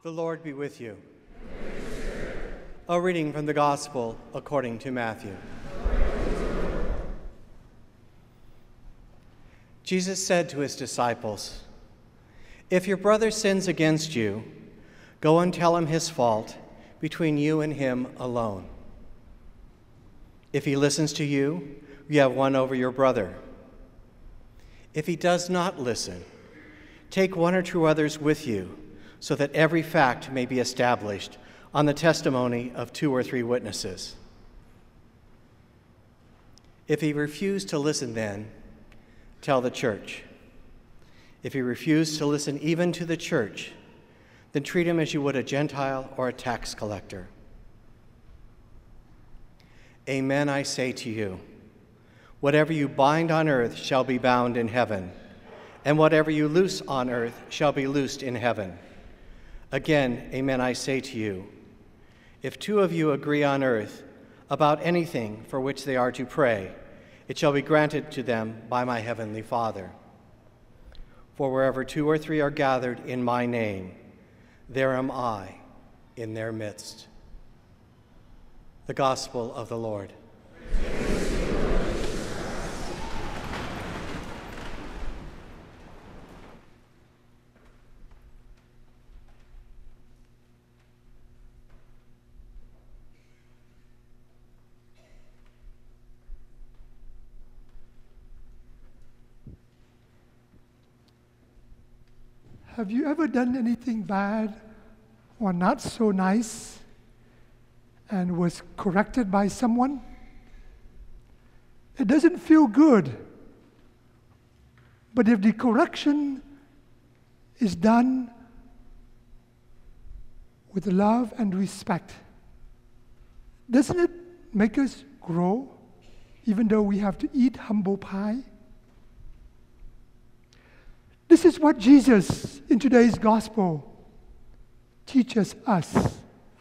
The Lord be with you. A reading from the Gospel according to Matthew. Jesus said to his disciples, "If your brother sins against you, go and tell him his fault between you and him alone. If he listens to you, you have won over your brother. If he does not listen, take one or two others with you, so that every fact may be established on the testimony of 2 or 3 witnesses. If he refused to listen, then tell the church. If he refused to listen even to the church, then treat him as you would a Gentile or a tax collector. Amen, I say to you, whatever you bind on earth shall be bound in heaven, and whatever you loose on earth shall be loosed in heaven. Again, amen, I say to you, if 2 of you agree on earth about anything for which they are to pray, it shall be granted to them by my heavenly Father. For wherever 2 or 3 are gathered in my name, there am I in their midst." The Gospel of the Lord. Have you ever done anything bad or not so nice and was corrected by someone? It doesn't feel good. But if the correction is done with love and respect, doesn't it make us grow, even though we have to eat humble pie? This is what Jesus, in today's gospel, teaches us.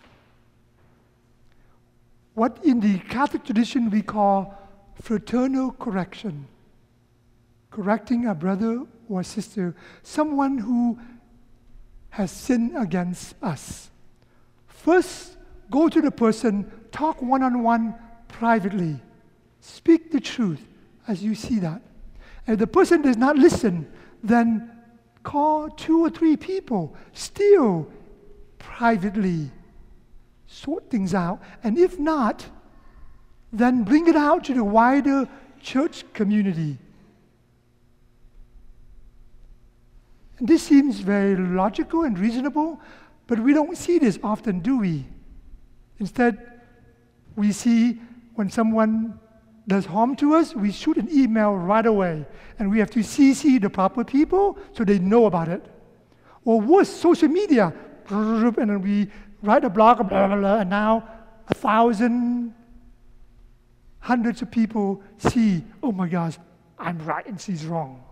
What in the Catholic tradition we call fraternal correction. Correcting a brother or sister, someone who has sinned against us. First, go to the person, talk one-on-one privately. Speak the truth as you see that. And if the person does not listen, then call 2 or 3 people, still privately, sort things out. And if not, then bring it out to the wider church community. And this seems very logical and reasonable, but we don't see this often, do we? Instead, we see when someone does harm to us, we shoot an email right away, and we have to CC the proper people so they know about it. Or worse, social media, and then we write a blog, blah, blah, blah, and now 1,000, hundreds of people see, oh my gosh, I'm right and she's wrong.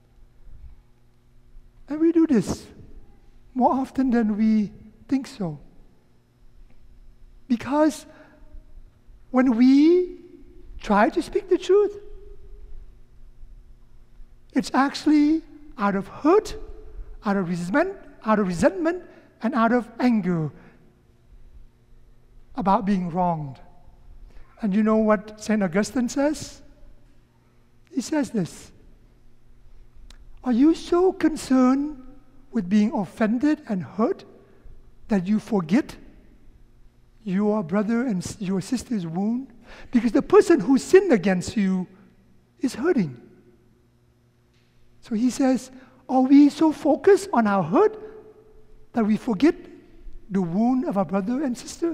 And we do this more often than we think so. Because when we try to speak the truth, it's actually out of hurt, out of resentment, and out of anger about being wronged. And you know what St. Augustine says? He says this: are you so concerned with being offended and hurt that you forget your brother and your sister's wound? Because the person who sinned against you is hurting. So he says, are we so focused on our hurt that we forget the wound of our brother and sister?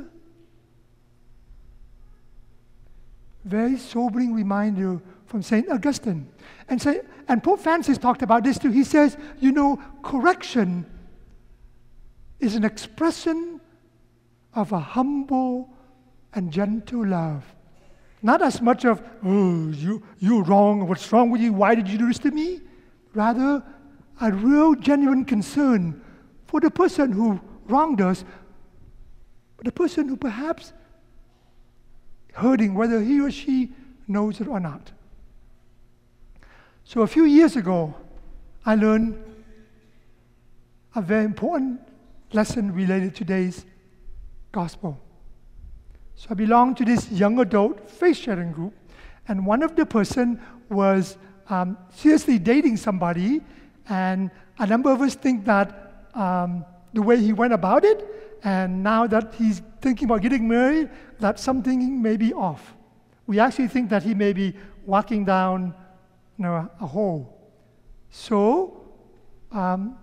Very sobering reminder from St. Augustine. And Pope Francis talked about this too. He says, you know, correction is an expression of a humble and gentle love. Not as much of, oh, you're wrong, what's wrong with you, why did you do this to me? Rather, a real genuine concern for the person who wronged us, but the person who perhaps hurting, whether he or she knows it or not. So a few years ago, I learned a very important lesson related to today's gospel. So I belong to this young adult faith sharing group, and one of the person was seriously dating somebody, and a number of us think that the way he went about it, and now that he's thinking about getting married, that something may be off. We actually think that he may be walking down a hole. So, out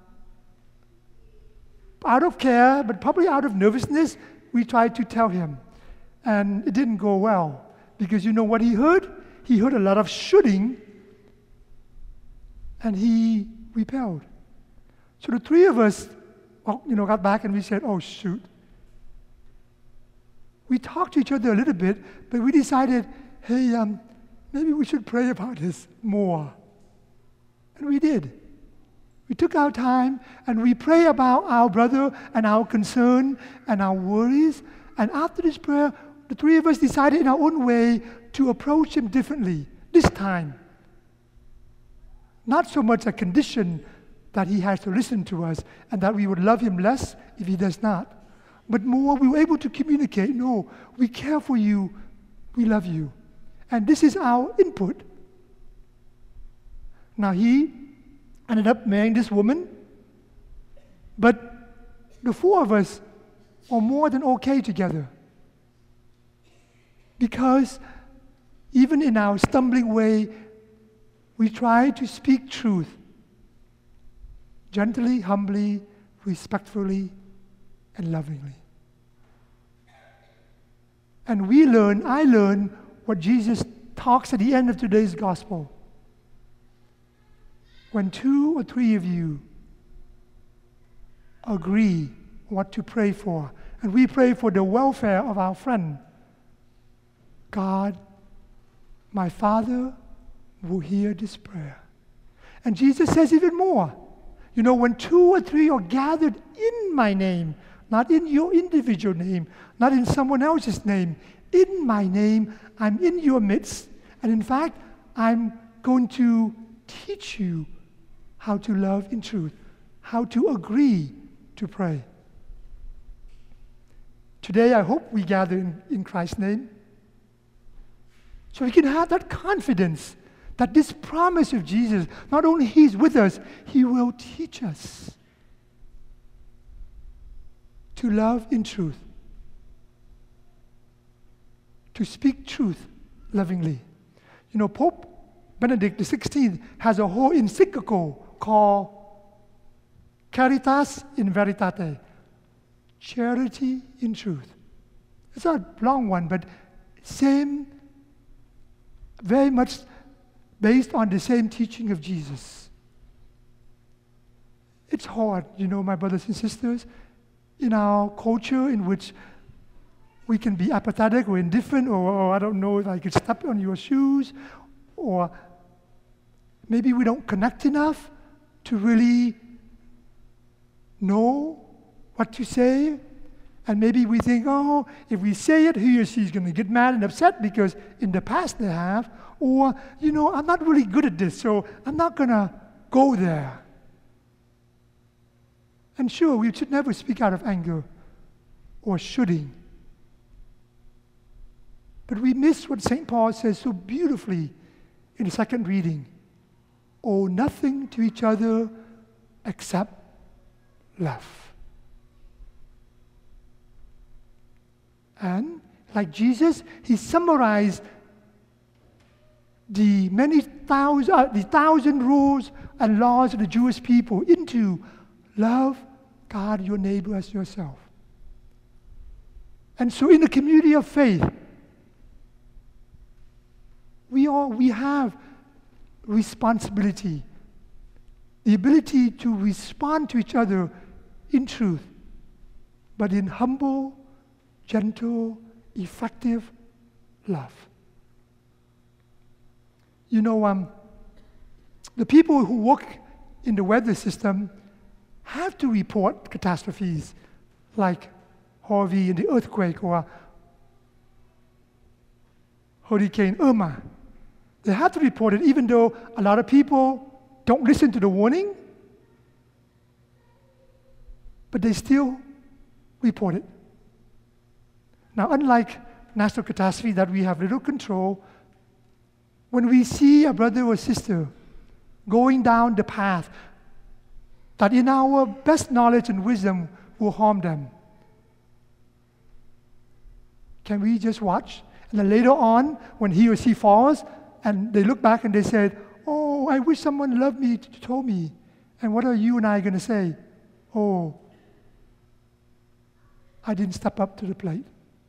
of care, but probably out of nervousness, we tried to tell him. And it didn't go well, because you know what he heard? He heard a lot of shooting, and he repelled. So the three of us, got back and we said, oh, shoot. We talked to each other a little bit, but we decided, hey, maybe we should pray about this more. And we did. We took our time and we prayed about our brother and our concern and our worries. And after this prayer, the three of us decided in our own way to approach him differently this time. Not so much a condition that he has to listen to us and that we would love him less if he does not. But more, we were able to communicate, no, we care for you, we love you. And this is our input. Now he ended up marrying this woman, but the four of us are more than okay together. Because even in our stumbling way, we try to speak truth. Gently, humbly, respectfully, and lovingly. And I learn what Jesus talks at the end of today's gospel. When 2 or 3 of you agree what to pray for, and we pray for the welfare of our friend, God, my Father, will hear this prayer. And Jesus says even more. When 2 or 3 are gathered in my name, not in your individual name, not in someone else's name, in my name, I'm in your midst. And in fact, I'm going to teach you how to love in truth, how to agree to pray. Today, I hope we gather in Christ's name, so we can have that confidence that this promise of Jesus, not only He's with us, He will teach us to love in truth, to speak truth lovingly. Pope Benedict XVI has a whole encyclical called Caritas in Veritate, charity in truth. It's not a long one, but very much based on the same teaching of Jesus. It's hard, my brothers and sisters, in our culture in which we can be apathetic or indifferent, or I don't know if I could step on your shoes, or maybe we don't connect enough to really know what to say. And maybe we think, if we say it, he or she is going to get mad and upset because in the past they have. Or, I'm not really good at this, so I'm not going to go there. And sure, we should never speak out of anger or shooting. But we miss what St. Paul says so beautifully in the second reading. Owe nothing to each other except love. And like Jesus, he summarized the 1,000 rules and laws of the Jewish people into love God, your neighbor, as yourself. And so in the community of faith, we have responsibility, the ability to respond to each other in truth, but in humble, gentle, effective love. The people who work in the weather system have to report catastrophes like Harvey and the earthquake or Hurricane Irma. They have to report it even though a lot of people don't listen to the warning. but they still report it. Now, unlike natural catastrophe that we have little control, when we see a brother or sister going down the path that in our best knowledge and wisdom will harm them, can we just watch? And then later on, when he or she falls, and they look back and they said, "Oh, I wish someone loved me, told me." And what are you and I going to say? "Oh, I didn't step up to the plate."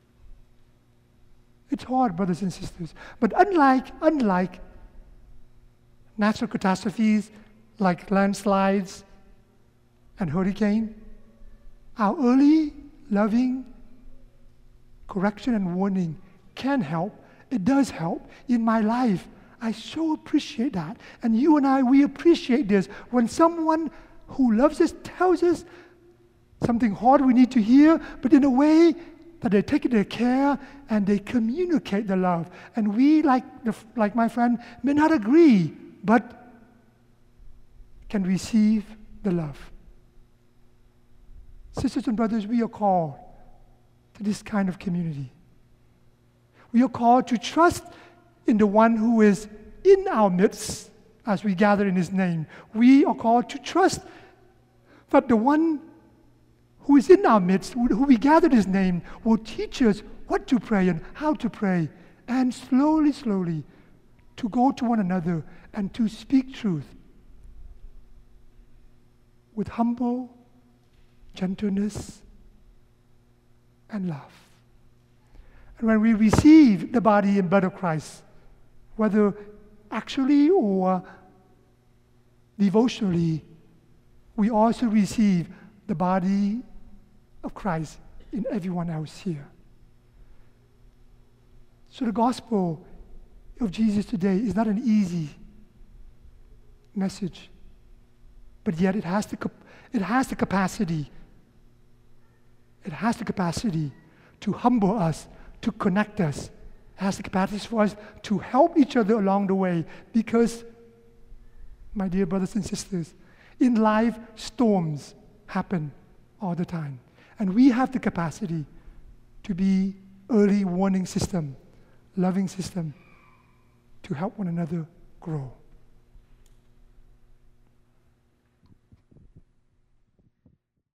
It's hard, brothers and sisters. But unlike natural catastrophes like landslides and hurricane, our early, loving correction and warning can help. It does help in my life. I so appreciate that. And you and I, we appreciate this. When someone who loves us tells us something hard we need to hear, but in a way that they take their care and they communicate the love. And we, like my friend, may not agree, but can receive the love. Sisters and brothers, we are called to this kind of community. We are called to trust in the one who is in our midst as we gather in his name. We are called to trust that the one who is in our midst, who we gather in his name, will teach us what to pray and how to pray, and slowly, slowly to go to one another and to speak truth with humble gentleness and love. And when we receive the body and blood of Christ, whether actually or devotionally, we also receive the body of Christ in everyone else here. So the gospel of Jesus today is not an easy message, but yet it has the capacity. It has the capacity to humble us, to connect us. It has the capacity for us to help each other along the way, because, my dear brothers and sisters, in life, storms happen all the time. And we have the capacity to be early warning system, loving system, to help one another grow.